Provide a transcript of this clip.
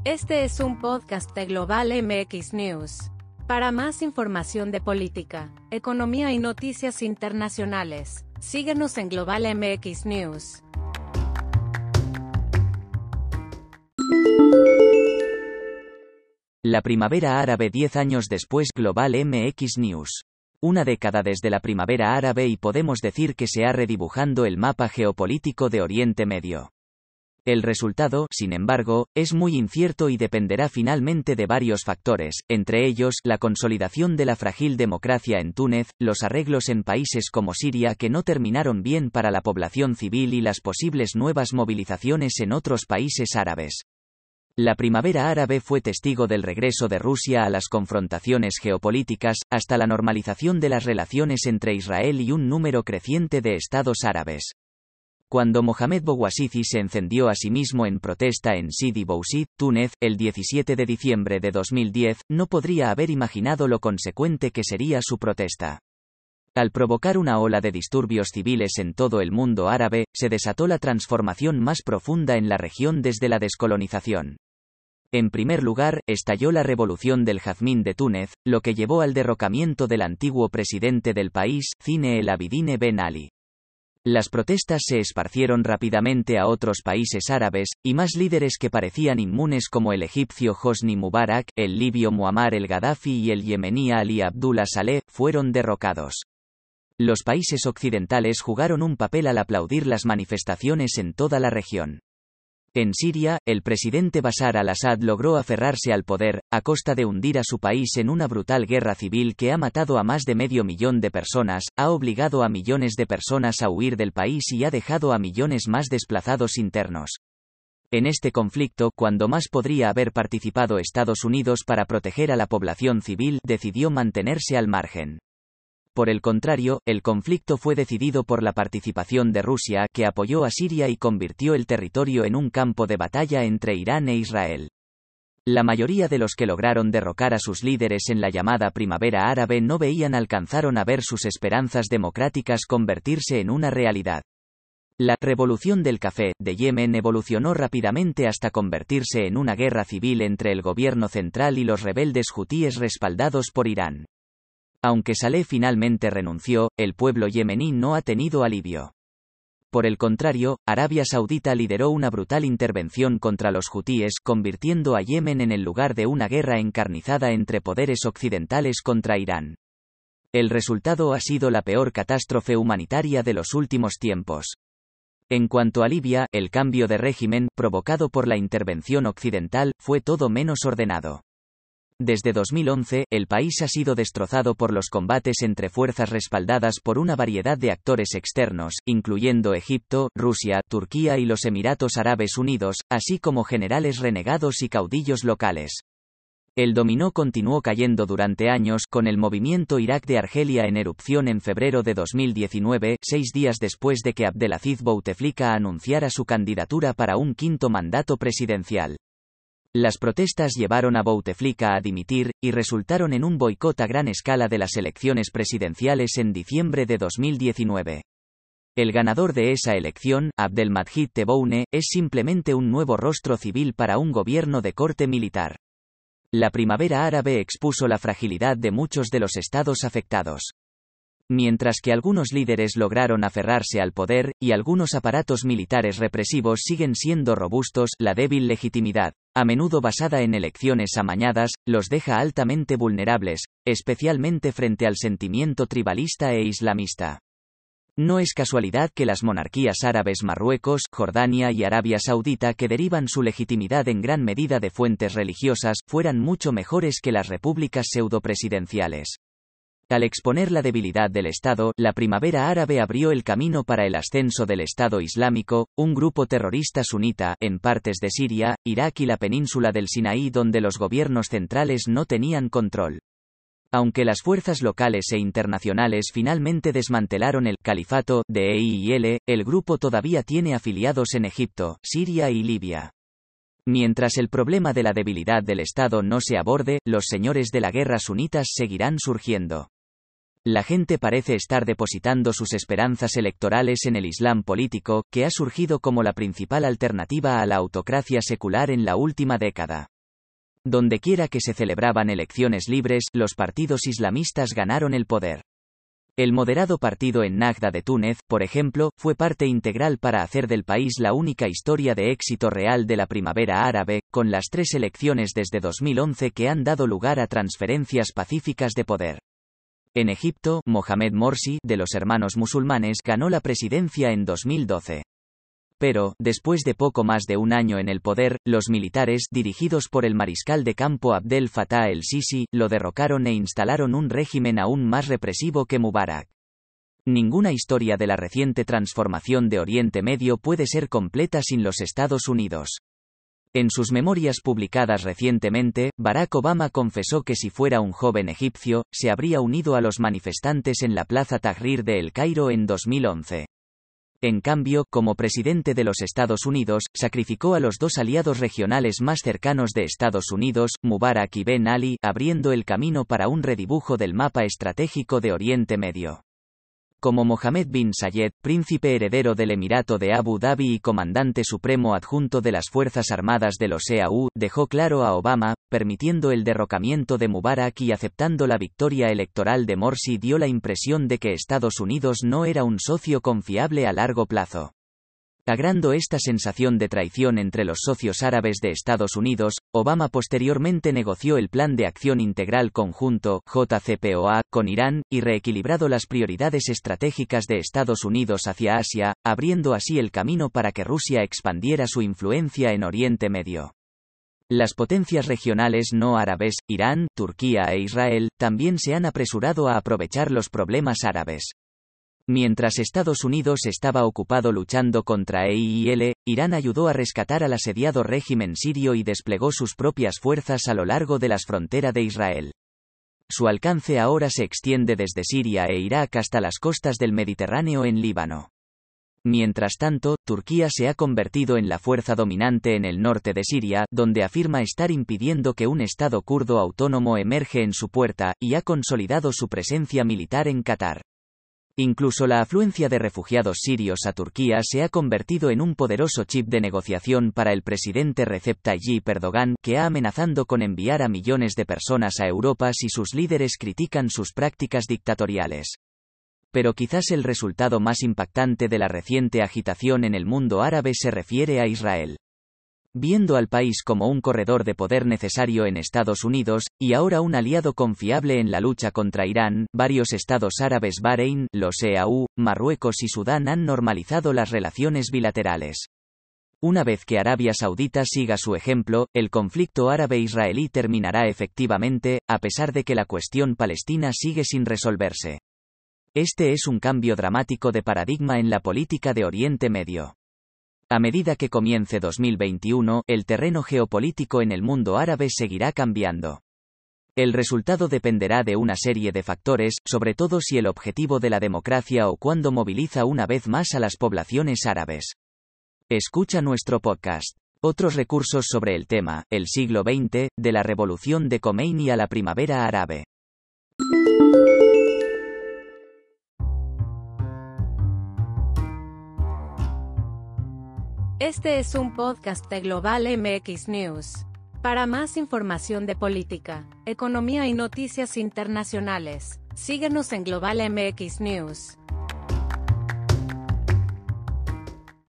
Este es un podcast de Global MX News. Para más información de política, economía y noticias internacionales, síguenos en Global MX News. La primavera árabe 10 años después. Global MX News. Una década desde la primavera árabe y podemos decir que se ha redibujando el mapa geopolítico de Oriente Medio. El resultado, sin embargo, es muy incierto y dependerá finalmente de varios factores, entre ellos, la consolidación de la frágil democracia en Túnez, los arreglos en países como Siria que no terminaron bien para la población civil y las posibles nuevas movilizaciones en otros países árabes. La primavera árabe fue testigo del regreso de Rusia a las confrontaciones geopolíticas, hasta la normalización de las relaciones entre Israel y un número creciente de estados árabes. Cuando Mohamed Bouazizi se encendió a sí mismo en protesta en Sidi Bouzid, Túnez, el 17 de diciembre de 2010, no podría haber imaginado lo consecuente que sería su protesta. Al provocar una ola de disturbios civiles en todo el mundo árabe, se desató la transformación más profunda en la región desde la descolonización. En primer lugar, estalló la revolución del Jazmín de Túnez, lo que llevó al derrocamiento del antiguo presidente del país, Zine el Abidine Ben Ali. Las protestas se esparcieron rápidamente a otros países árabes, y más líderes que parecían inmunes como el egipcio Hosni Mubarak, el libio Muammar el Gaddafi y el yemení Ali Abdullah Saleh, fueron derrocados. Los países occidentales jugaron un papel al aplaudir las manifestaciones en toda la región. En Siria, el presidente Bashar al-Assad logró aferrarse al poder, a costa de hundir a su país en una brutal guerra civil que ha matado a más de 500.000 de personas, ha obligado a millones de personas a huir del país y ha dejado a millones más desplazados internos. En este conflicto, cuando más podría haber participado Estados Unidos para proteger a la población civil, decidió mantenerse al margen. Por el contrario, el conflicto fue decidido por la participación de Rusia, que apoyó a Siria y convirtió el territorio en un campo de batalla entre Irán e Israel. La mayoría de los que lograron derrocar a sus líderes en la llamada primavera árabe no alcanzaron a ver sus esperanzas democráticas convertirse en una realidad. La revolución del café de Yemen evolucionó rápidamente hasta convertirse en una guerra civil entre el gobierno central y los rebeldes hutíes respaldados por Irán. Aunque Saleh finalmente renunció, el pueblo yemení no ha tenido alivio. Por el contrario, Arabia Saudita lideró una brutal intervención contra los hutíes, convirtiendo a Yemen en el lugar de una guerra encarnizada entre poderes occidentales contra Irán. El resultado ha sido la peor catástrofe humanitaria de los últimos tiempos. En cuanto a Libia, el cambio de régimen, provocado por la intervención occidental, fue todo menos ordenado. Desde 2011, el país ha sido destrozado por los combates entre fuerzas respaldadas por una variedad de actores externos, incluyendo Egipto, Rusia, Turquía y los Emiratos Árabes Unidos, así como generales renegados y caudillos locales. El dominó continuó cayendo durante años, con el movimiento Irak de Argelia en erupción en febrero de 2019, 6 días después de que Abdelaziz Bouteflika anunciara su candidatura para un quinto mandato presidencial. Las protestas llevaron a Bouteflika a dimitir, y resultaron en un boicot a gran escala de las elecciones presidenciales en diciembre de 2019. El ganador de esa elección, Abdelmadjid Tebboune, es simplemente un nuevo rostro civil para un gobierno de corte militar. La primavera árabe expuso la fragilidad de muchos de los estados afectados. Mientras que algunos líderes lograron aferrarse al poder, y algunos aparatos militares represivos siguen siendo robustos, la débil legitimidad, a menudo basada en elecciones amañadas, los deja altamente vulnerables, especialmente frente al sentimiento tribalista e islamista. No es casualidad que las monarquías árabes Marruecos, Jordania y Arabia Saudita, que derivan su legitimidad en gran medida de fuentes religiosas, fueran mucho mejores que las repúblicas pseudopresidenciales. Al exponer la debilidad del Estado, la primavera árabe abrió el camino para el ascenso del Estado Islámico, un grupo terrorista sunita, en partes de Siria, Irak y la península del Sinaí donde los gobiernos centrales no tenían control. Aunque las fuerzas locales e internacionales finalmente desmantelaron el califato de EIL, el grupo todavía tiene afiliados en Egipto, Siria y Libia. Mientras el problema de la debilidad del Estado no se aborde, los señores de la guerra sunitas seguirán surgiendo. La gente parece estar depositando sus esperanzas electorales en el Islam político, que ha surgido como la principal alternativa a la autocracia secular en la última década. Dondequiera que se celebraban elecciones libres, los partidos islamistas ganaron el poder. El moderado partido Ennahda de Túnez, por ejemplo, fue parte integral para hacer del país la única historia de éxito real de la primavera árabe, con las 3 elecciones desde 2011 que han dado lugar a transferencias pacíficas de poder. En Egipto, Mohamed Morsi, de los Hermanos Musulmanes, ganó la presidencia en 2012. Pero, después de poco más de un año en el poder, los militares, dirigidos por el mariscal de campo Abdel Fattah el-Sisi, lo derrocaron e instalaron un régimen aún más represivo que Mubarak. Ninguna historia de la reciente transformación de Oriente Medio puede ser completa sin los Estados Unidos. En sus memorias publicadas recientemente, Barack Obama confesó que si fuera un joven egipcio, se habría unido a los manifestantes en la Plaza Tahrir de El Cairo en 2011. En cambio, como presidente de los Estados Unidos, sacrificó a los 2 aliados regionales más cercanos de Estados Unidos, Mubarak y Ben Ali, abriendo el camino para un redibujo del mapa estratégico de Oriente Medio. Como Mohammed bin Zayed, príncipe heredero del Emirato de Abu Dhabi y comandante supremo adjunto de las Fuerzas Armadas de los EAU, dejó claro a Obama, permitiendo el derrocamiento de Mubarak y aceptando la victoria electoral de Morsi, dio la impresión de que Estados Unidos no era un socio confiable a largo plazo. Agrando esta sensación de traición entre los socios árabes de Estados Unidos, Obama posteriormente negoció el Plan de Acción Integral Conjunto, JCPOA, con Irán, y reequilibrado las prioridades estratégicas de Estados Unidos hacia Asia, abriendo así el camino para que Rusia expandiera su influencia en Oriente Medio. Las potencias regionales no árabes, Irán, Turquía e Israel, también se han apresurado a aprovechar los problemas árabes. Mientras Estados Unidos estaba ocupado luchando contra EIL, Irán ayudó a rescatar al asediado régimen sirio y desplegó sus propias fuerzas a lo largo de las fronteras de Israel. Su alcance ahora se extiende desde Siria e Irak hasta las costas del Mediterráneo en Líbano. Mientras tanto, Turquía se ha convertido en la fuerza dominante en el norte de Siria, donde afirma estar impidiendo que un Estado kurdo autónomo emerge en su puerta, y ha consolidado su presencia militar en Qatar. Incluso la afluencia de refugiados sirios a Turquía se ha convertido en un poderoso chip de negociación para el presidente Recep Tayyip Erdogan, que ha amenazado con enviar a millones de personas a Europa si sus líderes critican sus prácticas dictatoriales. Pero quizás el resultado más impactante de la reciente agitación en el mundo árabe se refiere a Israel. Viendo al país como un corredor de poder necesario en Estados Unidos, y ahora un aliado confiable en la lucha contra Irán, varios estados árabes, Bahrein, los EAU, Marruecos y Sudán han normalizado las relaciones bilaterales. Una vez que Arabia Saudita siga su ejemplo, el conflicto árabe-israelí terminará efectivamente, a pesar de que la cuestión palestina sigue sin resolverse. Este es un cambio dramático de paradigma en la política de Oriente Medio. A medida que comience 2021, el terreno geopolítico en el mundo árabe seguirá cambiando. El resultado dependerá de una serie de factores, sobre todo si el objetivo de la democracia o cuándo moviliza una vez más a las poblaciones árabes. Escucha nuestro podcast. Otros recursos sobre el tema, el siglo XX, de la revolución de Khomeini a la primavera árabe. Este es un podcast de Global MX News. Para más información de política, economía y noticias internacionales, síguenos en Global MX News.